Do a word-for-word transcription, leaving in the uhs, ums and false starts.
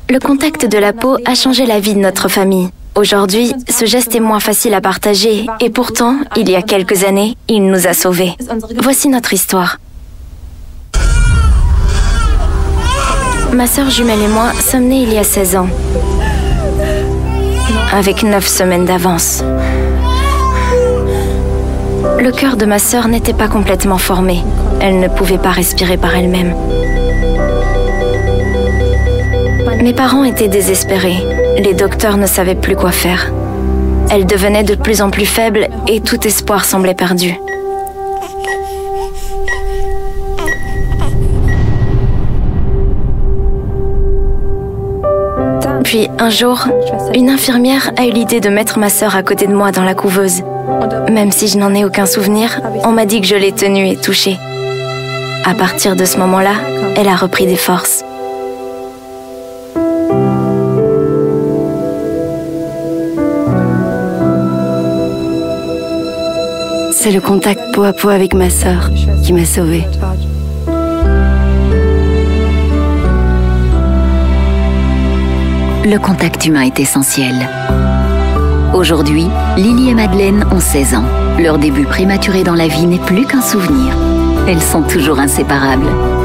Le contact de la peau a changé la vie de notre famille. Aujourd'hui, ce geste est moins facile à partager et pourtant, il y a quelques années, il nous a sauvés. Voici notre histoire. Ma sœur jumelle et moi sommes nés il y a seize ans, avec neuf semaines d'avance. Le cœur de ma sœur n'était pas complètement formé. Elle ne pouvait pas respirer par elle-même. Mes parents étaient désespérés. Les docteurs ne savaient plus quoi faire. Elle devenait de plus en plus faible et tout espoir semblait perdu. Puis, un jour, une infirmière a eu l'idée de mettre ma sœur à côté de moi dans la couveuse. Même si je n'en ai aucun souvenir, on m'a dit que je l'ai tenue et touchée. À partir de ce moment-là, elle a repris des forces. C'est le contact peau à peau avec ma sœur qui m'a sauvée. Le contact humain est essentiel. Aujourd'hui, Lily et Madeleine ont seize ans. Leur début prématuré dans la vie n'est plus qu'un souvenir. Elles sont toujours inséparables.